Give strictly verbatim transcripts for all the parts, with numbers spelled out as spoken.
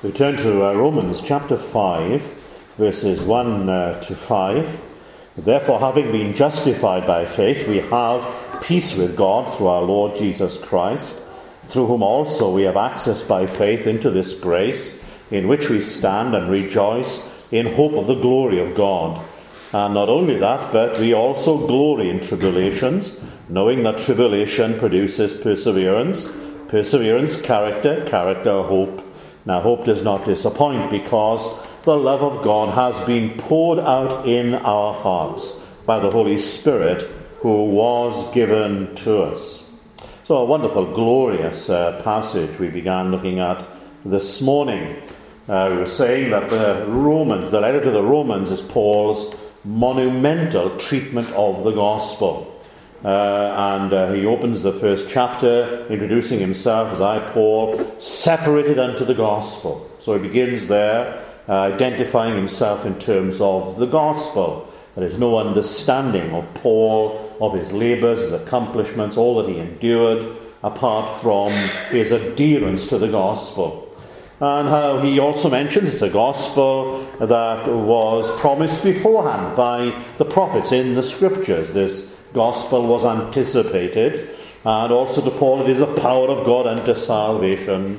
We turn to uh, Romans chapter five, verses one uh, to five. Therefore, having been justified by faith, we have peace with God through our Lord Jesus Christ, through whom also we have access by faith into this grace, in which we stand and rejoice in hope of the glory of God. And not only that, but we also glory in tribulations, knowing that tribulation produces perseverance, perseverance character, character hope. Now hope does not disappoint, because the love of God has been poured out in our hearts by the Holy Spirit who was given to us. So a wonderful, glorious uh, passage we began looking at this morning. Uh, we were saying that the Romans, the letter to the Romans is Paul's monumental treatment of the gospel. Uh, and uh, he opens the first chapter introducing himself as I, Paul, separated unto the gospel. So he begins there uh, identifying himself in terms of the gospel. There is no understanding of Paul, of his labours, his accomplishments, all that he endured, apart from his adherence to the gospel. And how he also mentions it's a gospel that was promised beforehand by the prophets in the scriptures. This gospel was anticipated, and also to Paul it is the power of God unto salvation,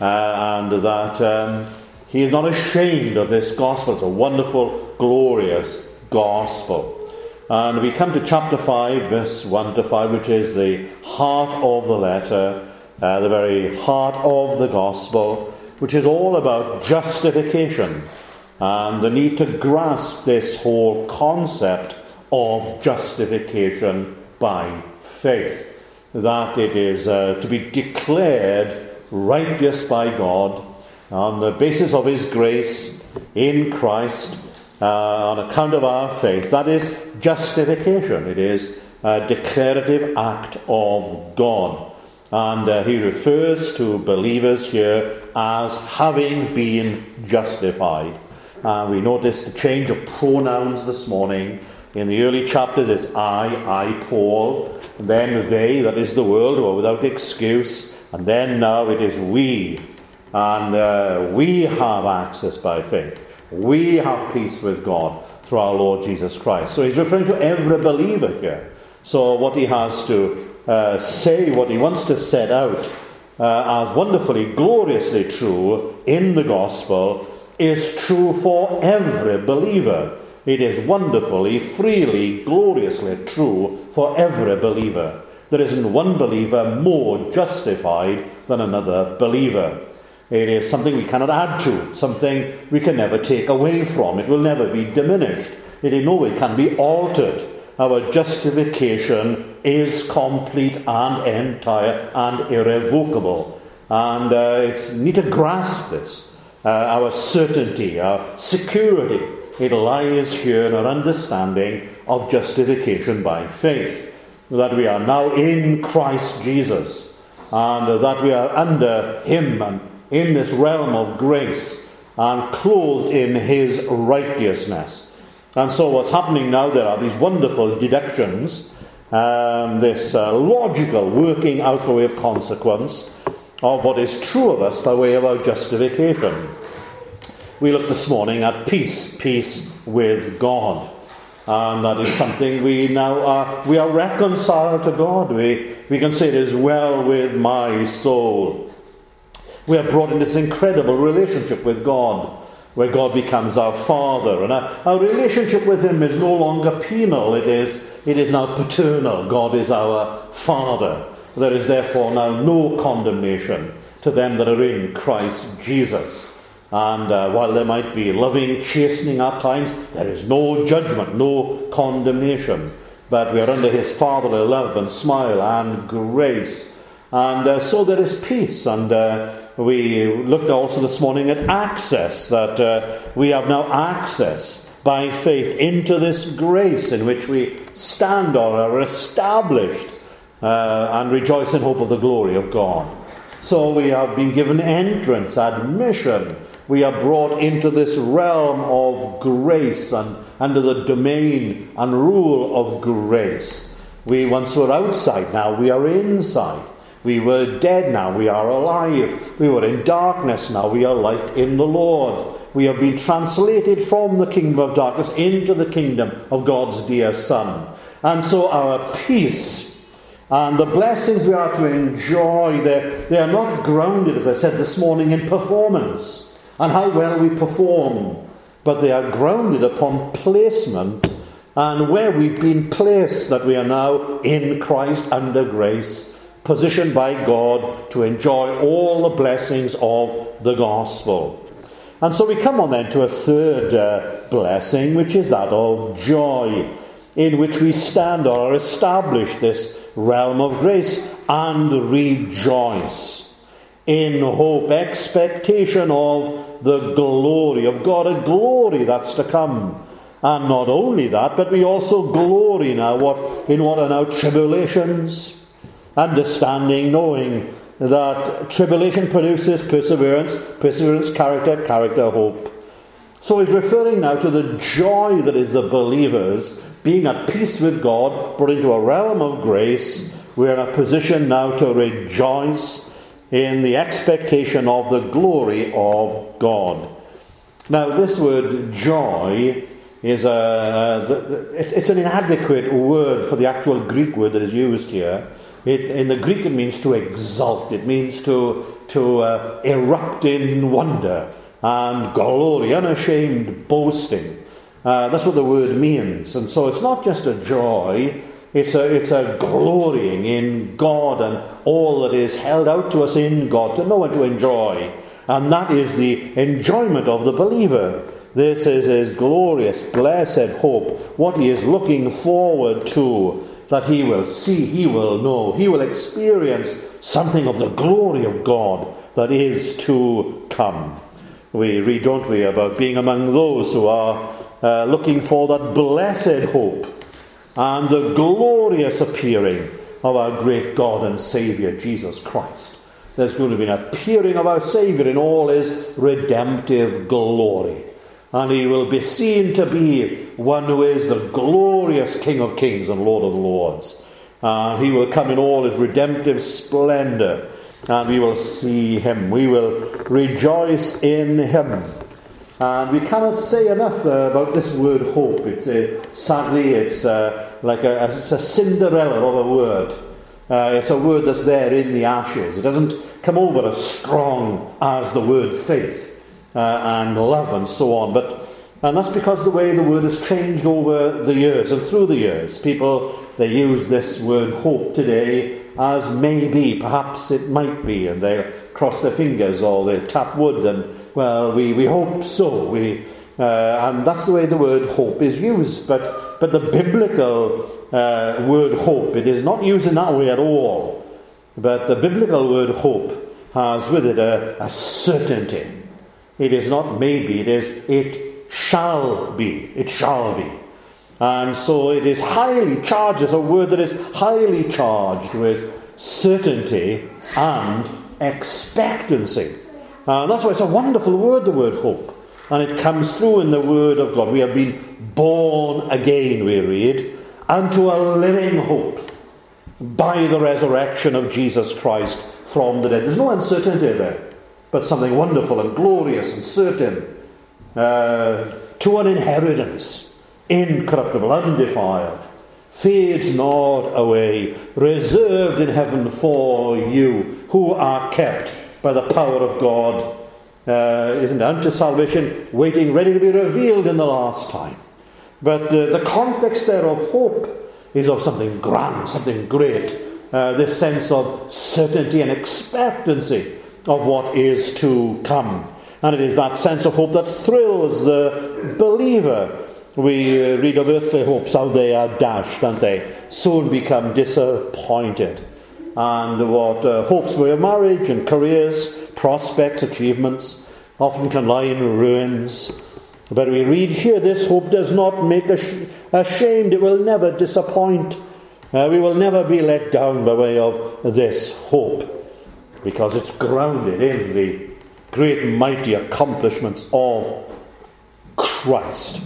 uh, and that um, he is not ashamed of this gospel. It's a wonderful, glorious gospel. And we come to chapter five, verse one to five, which is the heart of the letter, uh, the very heart of the gospel, which is all about justification and the need to grasp this whole concept of justification by faith, that it is uh, to be declared righteous by God on the basis of his grace in Christ, uh, on account of our faith. That is justification. It is a declarative act of God. And uh, he refers to believers here as having been justified. Uh, we noticed the change of pronouns this morning. In the early chapters it's I, I, Paul, and then they, that is the world, who are without excuse, and then now it is we. And uh, we have access by faith. We have peace with God through our Lord Jesus Christ. So he's referring to every believer here. So what he has to uh, say, what he wants to set out uh, as wonderfully, gloriously true in the gospel is true for every believer. It is wonderfully, freely, gloriously true for every believer. There isn't one believer more justified than another believer. It is something we cannot add to, something we can never take away from. It will never be diminished. It in no way can be altered. Our justification is complete and entire and irrevocable. And uh, it's need to grasp this. Uh, our certainty, our security, it lies here in our understanding of justification by faith. That we are now in Christ Jesus, and that we are under him and in this realm of grace and clothed in his righteousness. And so what's happening now, there are these wonderful deductions, um, this uh, logical working out by way of consequence of what is true of us by way of our justification. We looked this morning at peace, peace with God. And that is something we now are, we are reconciled to God. We, we can say it is well with my soul. We are brought into this incredible relationship with God, where God becomes our Father. And our, our relationship with him is no longer penal, it is, it is now paternal. God is our Father. There is therefore now no condemnation to them that are in Christ Jesus. And uh, while there might be loving chastening at times, there is no judgment, no condemnation. But we are under his fatherly love and smile and grace. And uh, so there is peace. And uh, we looked also this morning at access, that uh, we have now access by faith into this grace in which we stand or are established uh, and rejoice in hope of the glory of God. So we have been given entrance, admission. We are brought into this realm of grace and under the domain and rule of grace. We once were outside, now we are inside. We were dead, now we are alive. We were in darkness, now we are light in the Lord. We have been translated from the kingdom of darkness into the kingdom of God's dear Son. And so our peace and the blessings we are to enjoy, they are not grounded, as I said this morning, in performance and how well we perform, but they are grounded upon placement and where we've been placed, that we are now in Christ under grace, positioned by God to enjoy all the blessings of the gospel. And so we come on then to a third uh, blessing, which is that of joy, in which we stand or establish this realm of grace and rejoice in hope, expectation of the glory of God, a glory that's to come. And not only that, but we also glory now what in what are now tribulations, understanding, knowing that tribulation produces perseverance, perseverance character, character hope. So he's referring now to the joy that is the believers being at peace with God, brought into a realm of grace. We're in a position now to rejoice in the expectation of the glory of God. Now this word joy is a, it's an inadequate word for the actual Greek word that is used here. It, in the Greek it means to exult. It means to, to uh, erupt in wonder and glory, unashamed boasting. Uh, that's what the word means. And so it's not just a joy, it's a, it's a glorying in God and all that is held out to us in God, to know and to enjoy. And that is the enjoyment of the believer. This is his glorious, blessed hope, what he is looking forward to, that he will see, he will know, he will experience something of the glory of God that is to come. We read, don't we, about being among those who are uh, looking for that blessed hope and the glorious appearing of our great God and Saviour, Jesus Christ. There's going to be an appearing of our Saviour in all his redemptive glory. And he will be seen to be one who is the glorious King of kings and Lord of lords. And he will come in all his redemptive splendour. And we will see him. We will rejoice in him. And we cannot say enough uh, about this word hope. It's a, sadly, it's uh, like a, it's a Cinderella of a word. Uh, it's a word that's there in the ashes. It doesn't come over as strong as the word faith. Uh, and love and so on, but and that's because the way the word has changed over the years and through the years. People, they use this word hope today as maybe, perhaps it might be, and they'll cross their fingers or they'll tap wood and, well, we, we hope so. We uh, and that's the way the word hope is used. But but the biblical uh, word hope, it is not used in that way at all. But the biblical word hope has with it a, a certainty. It is not maybe, it is it shall be. It shall be. And so it is highly charged, it's a word that is highly charged with certainty and expectancy. And that's why it's a wonderful word, the word hope. And it comes through in the word of God. We have been born again, we read, unto a living hope by the resurrection of Jesus Christ from the dead. There's no uncertainty there, but something wonderful and glorious and certain, uh, to an inheritance, incorruptible, undefiled, fades not away, reserved in heaven for you, who are kept by the power of God, uh, isn't it, unto salvation, waiting, ready to be revealed in the last time. But uh, the context there of hope is of something grand, something great, uh, this sense of certainty and expectancy of what is to come. And it is that sense of hope that thrills the believer. We uh, read of earthly hopes, how they are dashed, and they soon become disappointed. And what uh, hopes we of marriage and careers, prospects, achievements, often can lie in ruins. But we read here, this hope does not make us ashamed. It will never disappoint. Uh, we will never be let down by way of this hope, because it's grounded in the great mighty accomplishments of Christ.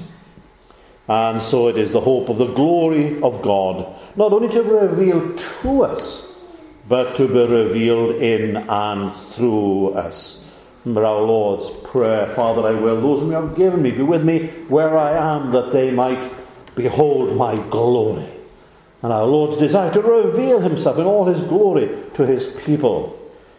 And so it is the hope of the glory of God, not only to reveal to us but to be revealed in and through us. Remember our Lord's prayer, Father, I will those whom you have given me be with me where I am, that they might behold my glory. And our Lord's desire to reveal himself in all his glory to his people.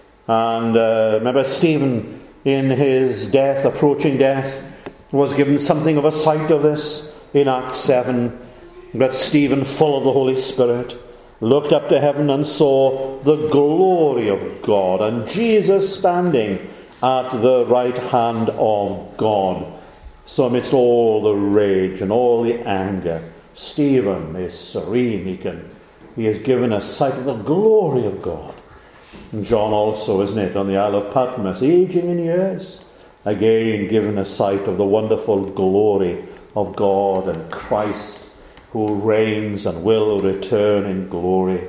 And uh, remember Stephen, in his death, approaching death, was given something of a sight of this in Acts seven. But Stephen, full of the Holy Spirit, looked up to heaven and saw the glory of God, and Jesus standing at the right hand of God. So amidst all the rage and all the anger, Stephen is serene. He can, he is given a sight of the glory of God. And John also, isn't it, on the Isle of Patmos, aging in years, again given a sight of the wonderful glory of God and Christ, who reigns and will return in glory,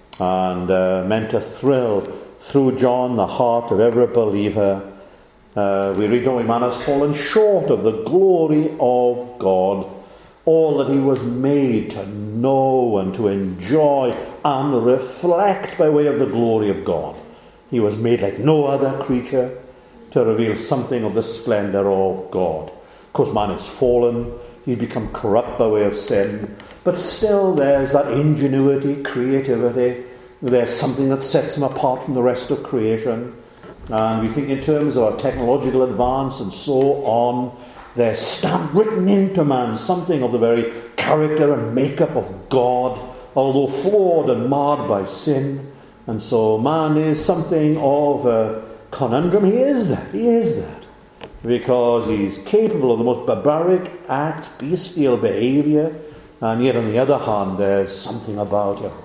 and uh, meant to thrill through John the heart of every believer. Uh, we read, "Oh, man has fallen short of the glory of God, all that he was made to know and to enjoy and reflect by way of the glory of God. He was made like no other creature to reveal something of the splendour of God." Of course, man is fallen. He's become corrupt by way of sin. But still there's that ingenuity, creativity. There's something that sets him apart from the rest of creation. And we think in terms of our technological advance and so on, there's stamped, written into man, something of the very character and makeup of God, although flawed and marred by sin. And so man is something of a conundrum. He is that. He is that. Because he's capable of the most barbaric acts, bestial behaviour, and yet on the other hand there's something about him.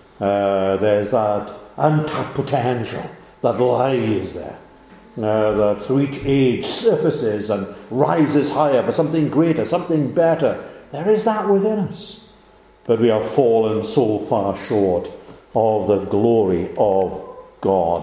Uh, there's that untapped potential that lies there, uh, that through each age surfaces and rises higher for something greater, something better. There is that within us. But we have fallen so far short of the glory of God.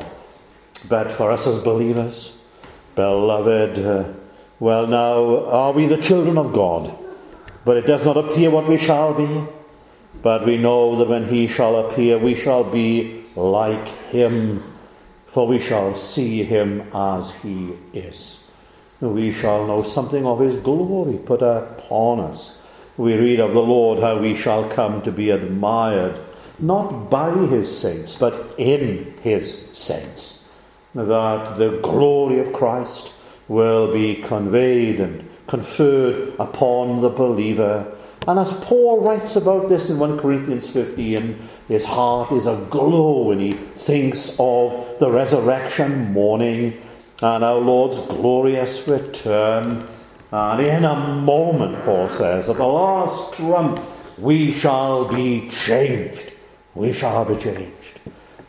But for us as believers, beloved, uh, well now, are we the children of God? But it does not appear what we shall be. But we know that when he shall appear, we shall be like him, for we shall see him as he is. We shall know something of his glory put upon us. We read of the Lord how we shall come to be admired, not by his saints, but in his saints. That the glory of Christ will be conveyed and conferred upon the believer. And as Paul writes about this in First Corinthians fifteen, his heart is aglow when he thinks of the resurrection morning and our Lord's glorious return. And in a moment, Paul says, at the last trump, we shall be changed. We shall be changed.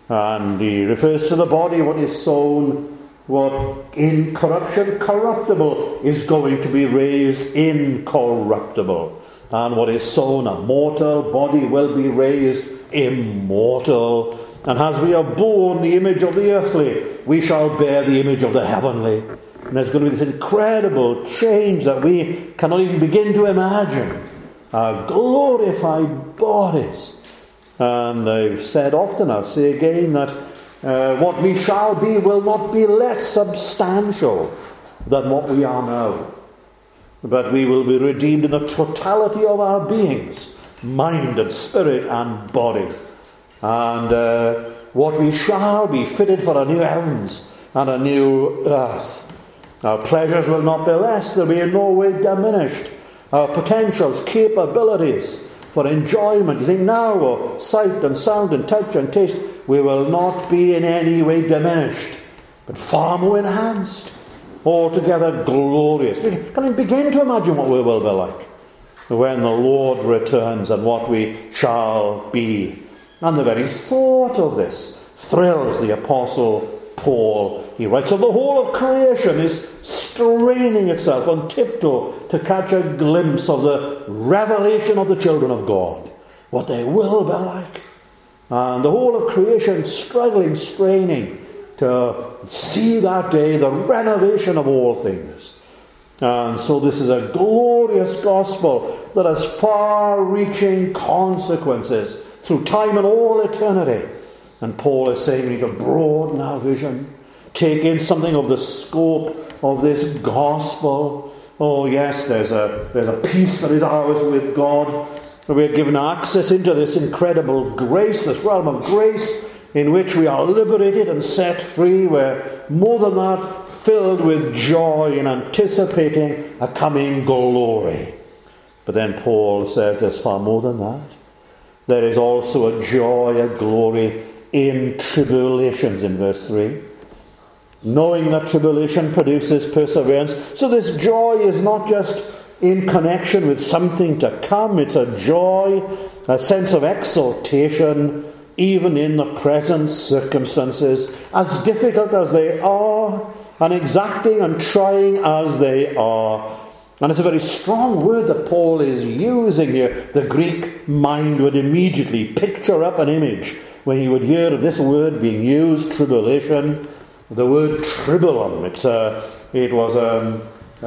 And he refers to the body, what is sown, what in corruption, corruptible, is going to be raised incorruptible. And what is sown, a mortal body, will be raised immortal. And as we have borne the image of the earthly, we shall bear the image of the heavenly. And there's going to be this incredible change that we cannot even begin to imagine. Our glorified bodies. And I've said often, I'll say again, that uh, what we shall be will not be less substantial than what we are now. But we will be redeemed in the totality of our beings, mind and spirit and body. And uh, what we shall be fitted for a new heavens and a new earth. Our pleasures will not be less, they'll be in no way diminished. Our potentials, capabilities for enjoyment, you think now of sight and sound and touch and taste, we will not be in any way diminished, but far more enhanced. Altogether glorious. We can begin to imagine what we will be like when the Lord returns and what we shall be. And the very thought of this thrills the Apostle Paul. He writes of the whole of creation is straining itself on tiptoe to catch a glimpse of the revelation of the children of God, what they will be like. And the whole of creation struggling, straining to see that day the renovation of all things. And so this is a glorious gospel that has far-reaching consequences through time and all eternity. And Paul is saying we need to broaden our vision, take in something of the scope of this gospel. Oh yes, there's a, there's a peace that is ours with God. We're given access into this incredible grace, this realm of grace in which we are liberated and set free. We're more than that, filled with joy in anticipating a coming glory. But then Paul says there's far more than that. There is also a joy, a glory in tribulations in verse three. Knowing that tribulation produces perseverance. So this joy is not just in connection with something to come. It's a joy, a sense of exaltation, even in the present circumstances, as difficult as they are, and exacting and trying as they are. And it's a very strong word that Paul is using here. The Greek mind would immediately picture up an image when he would hear of this word being used, tribulation. The word tribulum, it's a, it was a,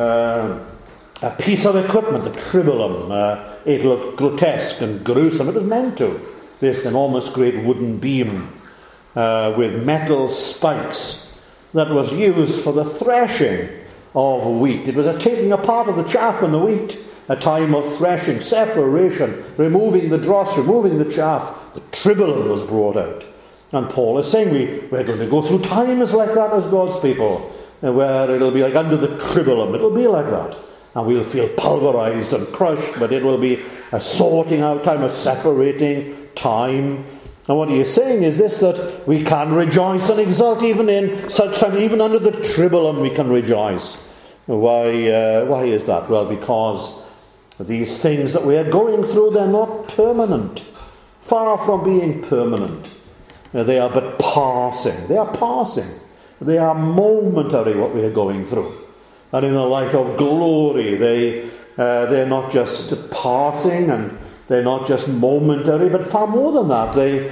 a, a piece of equipment, the tribulum. Uh, it looked grotesque and gruesome. It was meant to. This enormous great wooden beam uh, with metal spikes that was used for the threshing of wheat. It was a taking apart of the chaff and the wheat, a time of threshing, separation, removing the dross, removing the chaff. The tribulum was brought out. And Paul is saying we, we're going to go through times like that as God's people, where it'll be like under the tribulum. It'll be like that. And we'll feel pulverized and crushed, but it will be a sorting out time, a separating time. And what he is saying is this, that we can rejoice and exult even in such time, even under the tribulum we can rejoice. Why, uh, why is that? Well, because these things that we are going through, they're not permanent. Far from being permanent. They are but passing. They are passing. They are momentary, what we are going through. And in the light of glory, they, uh, they're not just passing and they're not just momentary, but far more than that. They,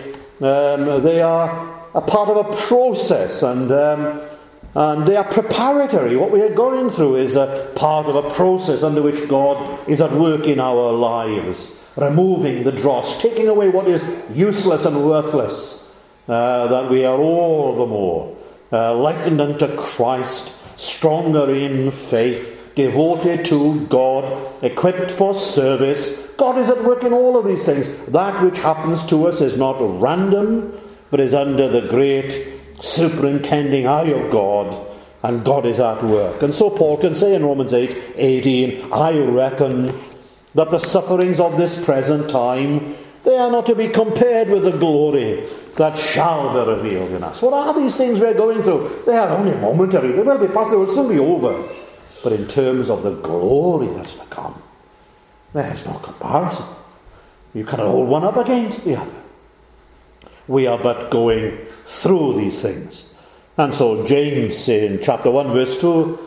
um, they are a part of a process, and, um, and they are preparatory. What we are going through is a part of a process under which God is at work in our lives, removing the dross, taking away what is useless and worthless. Uh, that we are all the more uh, likened unto Christ, stronger in faith, devoted to God, equipped for service. God is at work in all of these things. That which happens to us is not random, but is under the great superintending eye of God, and God is at work. And so Paul can say in Romans eight eighteen, I reckon that the sufferings of this present time, they are not to be compared with the glory that shall be revealed in us. What are these things we're going through? They are only momentary. They will be past. They will soon be over. But in terms of the glory that's to come, there's no comparison. You cannot hold one up against the other. We are but going through these things. And so James in chapter one verse two,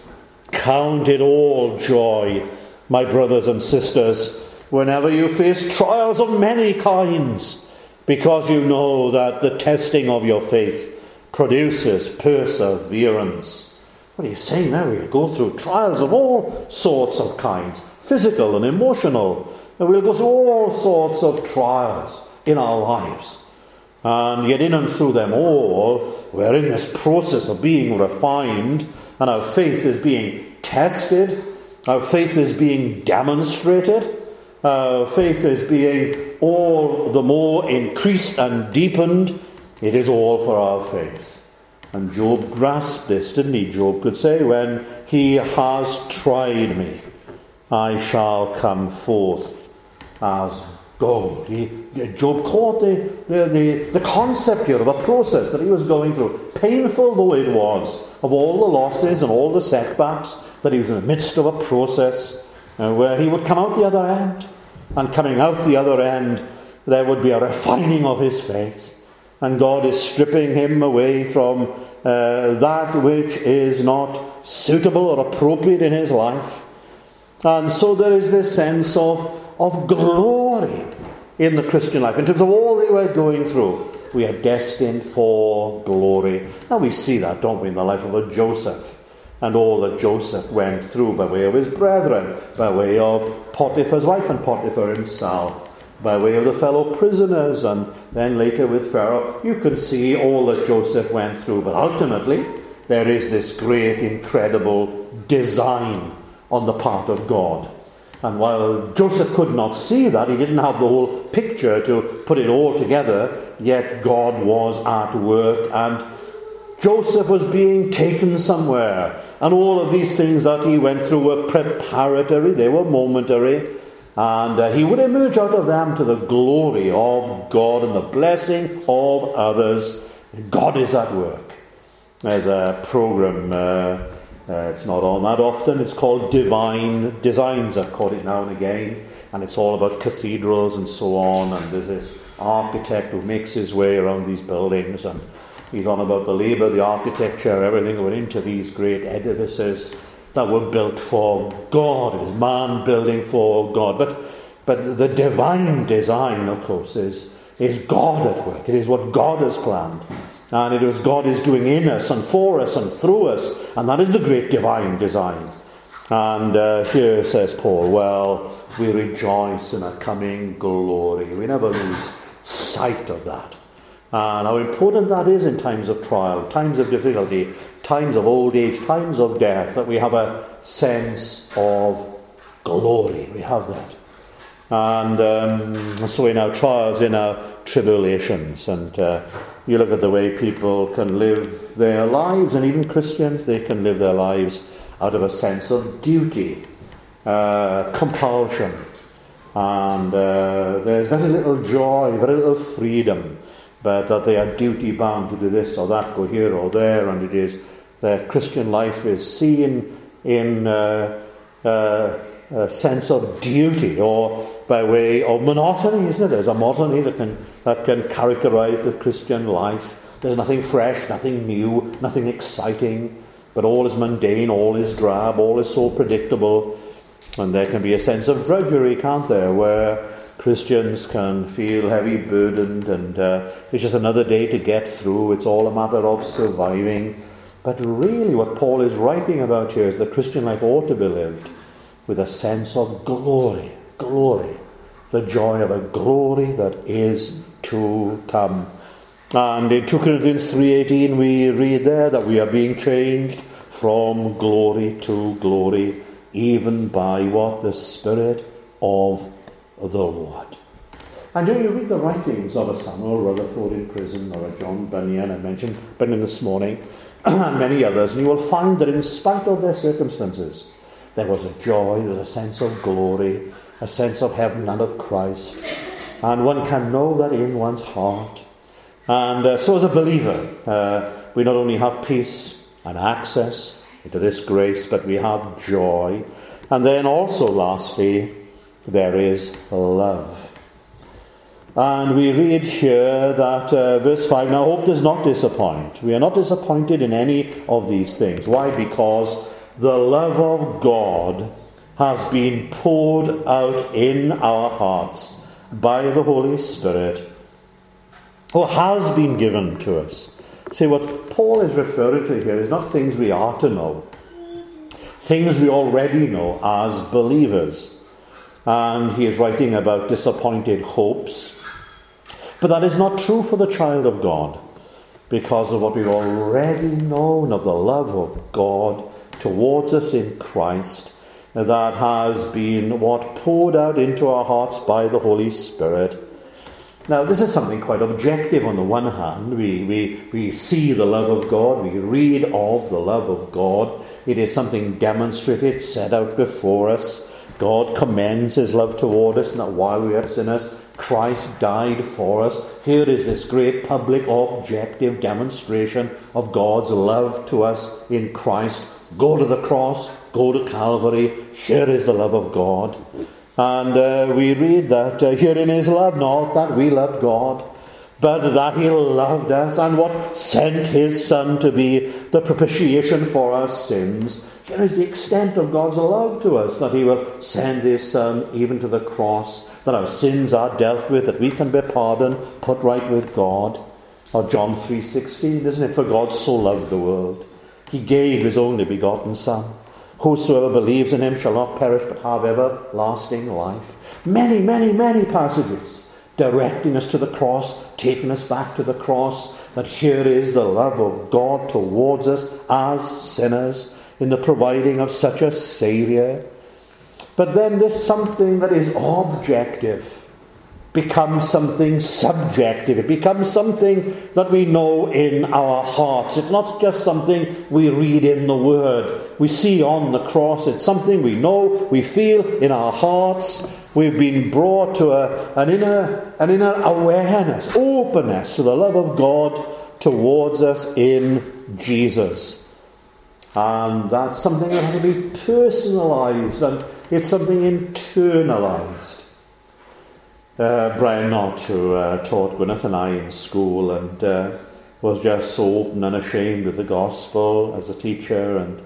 count it all joy, my brothers and sisters, whenever you face trials of many kinds, because you know that the testing of your faith produces perseverance. What are you saying now? We go through trials of all sorts of kinds, physical and emotional. And we'll go through all sorts of trials in our lives. And yet in and through them all, we're in this process of being refined, and our faith is being tested, our faith is being demonstrated, our faith is being all the more increased and deepened. It is all for our faith. And Job grasped this, didn't he? Job could say, when he has tried me, I shall come forth as gold. He, Job caught the, the, the, the concept here of a process that he was going through. Painful though it was, of all the losses and all the setbacks, that he was in the midst of a process uh, where he would come out the other end. And coming out the other end, there would be a refining of his faith. And God is stripping him away from uh, that which is not suitable or appropriate in his life. And so there is this sense of, of glory in the Christian life. In terms of all that we're going through, we are destined for glory. Now we see that, don't we, in the life of a Joseph. And all that Joseph went through by way of his brethren, by way of Potiphar's wife and Potiphar himself. by way of the fellow prisoners, and then later with Pharaoh. You can see all that Joseph went through, but ultimately there is this great, incredible design on the part of God. And while Joseph could not see that, he didn't have the whole picture to put it all together, yet God was at work, and Joseph was being taken somewhere. And all of these things that he went through were preparatory, they were momentary, and uh, he would emerge out of them to the glory of God and the blessing of others. God is at work. There's a program, uh, uh, it's not on that often, it's called Divine Designs, I've caught it now and again, and it's all about cathedrals and so on, and there's this architect who makes his way around these buildings, and he's on about the labour, the architecture, everything that went into these great edifices that were built for God. It is man building for God. But but the divine design, of course, is, is God at work. It is what God has planned. And it is God is doing in us and for us and through us. And that is the great divine design. And uh, here says Paul, well, we rejoice in a coming glory. We never lose sight of that. And how important that is in times of trial, times of difficulty, times of old age, times of death, that we have a sense of glory. We have that. And um, so in our trials, in our tribulations, and uh, you look at the way people can live their lives, and even Christians, they can live their lives out of a sense of duty, uh, compulsion, and uh, there's very little joy, very little freedom, but that they are duty bound to do this or that, go here or there, and it is their Christian life is seen in uh, uh, a sense of duty, or by way of monotony, isn't it? There's a monotony that can that can characterize the Christian life. There's nothing fresh, nothing new, nothing exciting, but all is mundane, all is drab, all is so predictable, and there can be a sense of drudgery, can't there, where Christians can feel heavy burdened, and uh, it's just another day to get through. It's all a matter of surviving. But really what Paul is writing about here is the Christian life ought to be lived with a sense of glory, glory, the joy of a glory that is to come. And in Second Corinthians three eighteen we read there that we are being changed from glory to glory, even by what? The Spirit of the Lord. And when you read the writings of a Samuel Rutherford in prison, or a John Bunyan, I mentioned Bunyan this morning, and many others, and you will find that in spite of their circumstances, there was a joy, there was a sense of glory, a sense of heaven and of Christ, and one can know that in one's heart. And uh, so as a believer, uh, we not only have peace and access into this grace, but we have joy. And then also, lastly, there is love. And we read here that uh, verse five, now hope does not disappoint. We are not disappointed in any of these things. Why? Because the love of God has been poured out in our hearts by the Holy Spirit, or has been given to us. See, what Paul is referring to here is not things we are to know, things we already know as believers. And he is writing about disappointed hopes. But that is not true for the child of God, because of what we've already known of the love of God towards us in Christ, that has been what poured out into our hearts by the Holy Spirit. Now, this is something quite objective. On the one hand, we, we, we see the love of God, we read of the love of God. It is something demonstrated, set out before us. God commends his love toward us, and that while we are sinners, Christ died for us. Here is this great public objective demonstration of God's love to us in Christ. Go to the cross, go to Calvary. Here is the love of God. And uh, we read that uh, herein is love, not that we loved God, but that he loved us, and what? Sent his Son to be the propitiation for our sins. Here is the extent of God's love to us, that he will send his Son even to the cross, that our sins are dealt with, that we can be pardoned, put right with God. Or John three sixteen, isn't it? For God so loved the world, he gave his only begotten Son, Whosoever believes in him shall not perish but have everlasting life. Many, many, many passages directing us to the cross, taking us back to the cross, that here is the love of God towards us as sinners in the providing of such a Saviour. But then this something that is objective becomes something subjective. It becomes something that we know in our hearts. It's not just something we read in the Word, we see on the cross. It's something we know, we feel in our hearts. We've been brought to a, an inner an inner awareness, openness to the love of God towards us in Jesus. And that's something that has to be personalised, and it's something internalised. Uh, Brian Knott, who uh, taught Gwyneth and I in school, and uh, was just so open and ashamed of the gospel as a teacher, and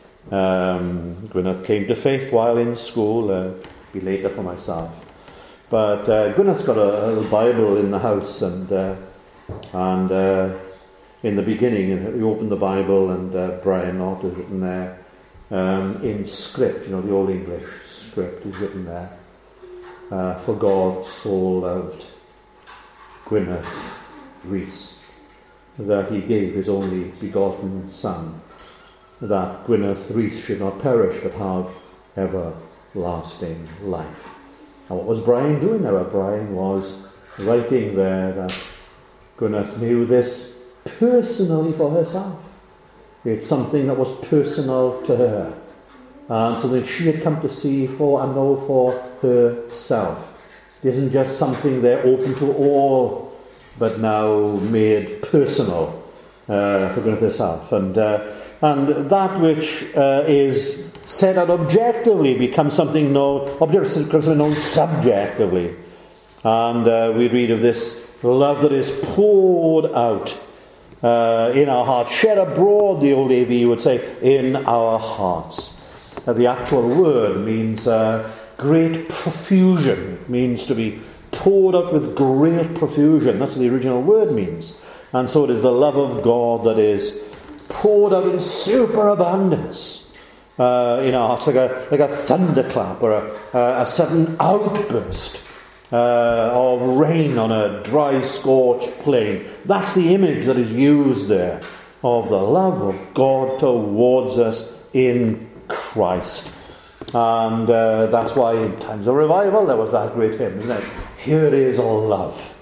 um, Gwyneth came to faith while in school, uh, be later for myself. But uh, Gwyneth's got a, a little Bible in the house, and uh, and uh, in the beginning, you open the Bible, and uh, Brian Knott is written there um, in script, you know, the Old English script is written there. Uh, for God so loved Gwyneth Rees that he gave his only begotten Son, that Gwyneth Rees should not perish but have everlasting life. And what was Brian doing there? Well, Brian was writing there that Gwyneth knew this personally for herself. It's something that was personal to her, and something she had come to see for and know for herself. It isn't just something there open to all, but now made personal uh, for Gwyneth herself. And uh, and that which uh, is said out objectively becomes something known, objectively becomes something known subjectively. And uh, we read of this love that is poured out uh, in our hearts, shed abroad, the old A V would say, in our hearts. Uh, the actual word means uh, great profusion. It means to be poured out with great profusion. That's what the original word means. And so it is the love of God that is poured out in superabundance uh, in our hearts, like a, like a thunderclap or a, a sudden outburst uh, of rain on a dry, scorched plain. That's the image that is used there of the love of God towards us in Christ. And uh, that's why in times of revival there was that great hymn, isn't it? Here is love,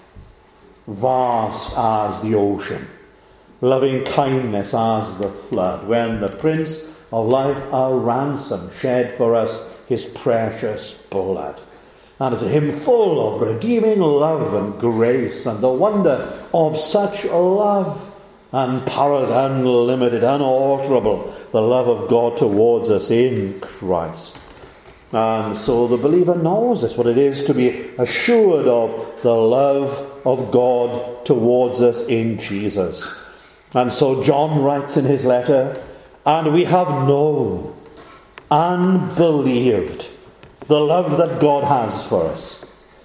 vast as the ocean, loving kindness as the flood, when the Prince of Life our ransom shed for us his precious blood. And it's a hymn full of redeeming love and grace, and the wonder of such love, unparalleled, unlimited, unalterable, the love of God towards us in Christ. And so the believer knows this, what it is to be assured of the love of God towards us in Jesus. And so John writes in his letter, and we have known and believed the love that God has for us.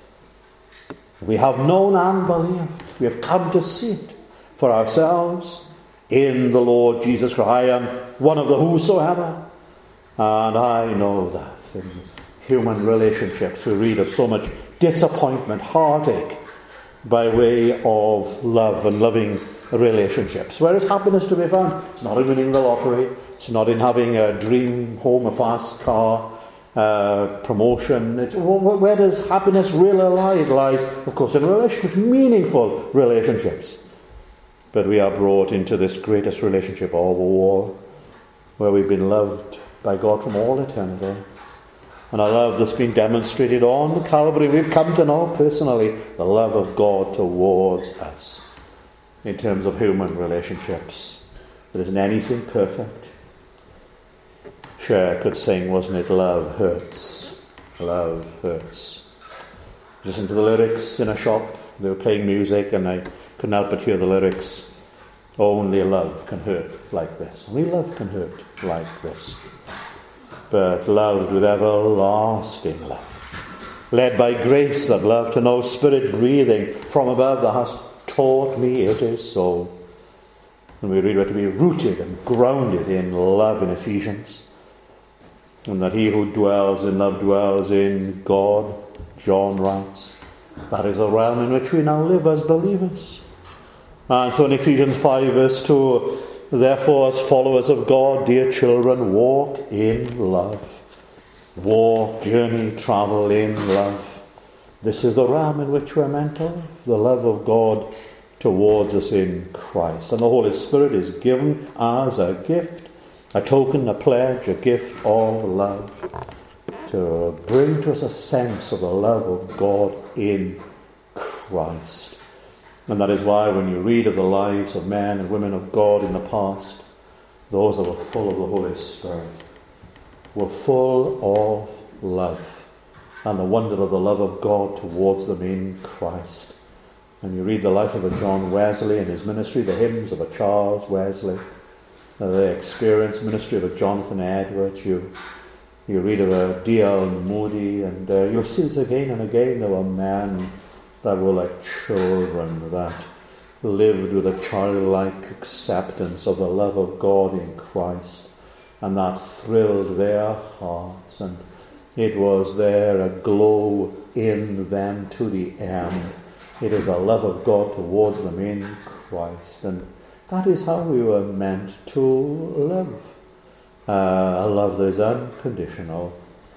We have known and believed. We have come to see it for ourselves in the Lord Jesus Christ. I am one of the whosoever, and I know that in human relationships we read of so much disappointment, heartache, by way of love and loving relationships. Where is happiness to be found? It's not in winning the lottery. It's not in having a dream home, a fast car, uh, promotion. It's, where does happiness really lie? It lies, of course, in relationships, meaningful relationships. But we are brought into this greatest relationship of all, where we've been loved by God from all eternity. And a love that's been demonstrated on Calvary. We've come to know personally the love of God towards us in terms of human relationships. There isn't anything perfect. Cher could sing, wasn't it? Love hurts. Love hurts. Listen to the lyrics in a shop. They were playing music and I couldn't help but hear the lyrics. Only love can hurt like this. Only love can hurt like this. But loved with everlasting love, led by grace that love to know, Spirit breathing from above, thou hast taught me it is so. And we read we're to be rooted and grounded in love in Ephesians. and that he who dwells in love dwells in God, John writes. That is the realm in which we now live as believers. And so in Ephesians five verse two, therefore as followers of God, dear children, walk in love. Walk, journey, travel in love. This is the realm in which we're meant to live, the love of God towards us in Christ. And the Holy Spirit is given as a gift, a token, a pledge, a gift of love, to bring to us a sense of the love of God in Christ. And that is why when you read of the lives of men and women of God in the past, those that were full of the Holy Spirit were full of love and the wonder of the love of God towards them in Christ. And you read the life of a John Wesley and his ministry, the hymns of a Charles Wesley, uh, the experience ministry of a Jonathan Edwards. You, you read of a D L Moody, and uh, you'll see this again and again. There were men that were like children that lived with a childlike acceptance of the love of God in Christ, and that thrilled their hearts, and it was there a glow in them to the end. It is the love of God towards them in Christ, and that is how we were meant to live. Uh, a love that is unconditional,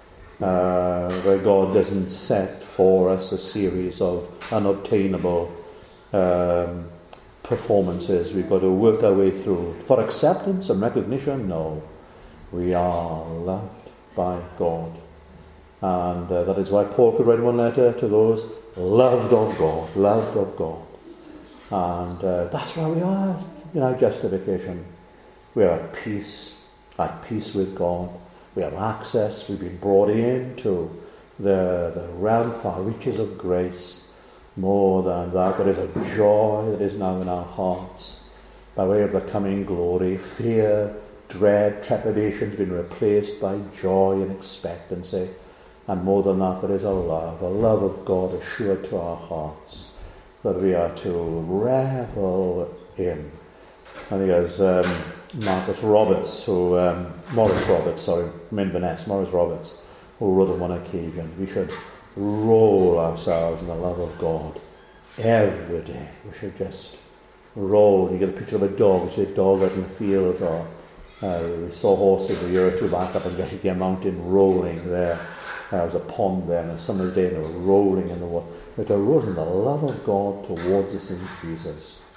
uh, where God doesn't set for us a series of unobtainable um, performances we've got to work our way through. For acceptance and recognition, no. We are loved by God. And uh, that is why Paul could write one letter to those loved of God, loved of God. And uh, that's where we are in our justification. We are at peace, at peace with God. We have access, we've been brought into the, the realm, far reaches of grace. More than that, there is a joy that is now in our hearts by way of the coming glory. Fear, dread, trepidation has been replaced by joy and expectancy. And more than that, there is a love, a love of God assured to our hearts that we are to revel in. I think it was um, Marcus Roberts, who, um, Morris Roberts, sorry, from Inverness, Morris Roberts, who wrote on one occasion, we should roll ourselves in the love of God every day. We should just roll. You get a picture of a dog, you see a dog out in the field, or uh, we saw horses a year or two back up on Getty Mountain rolling there. There was a pond there on a summer's day, and they were rolling in the water. But to roll in the love of God towards us in Jesus.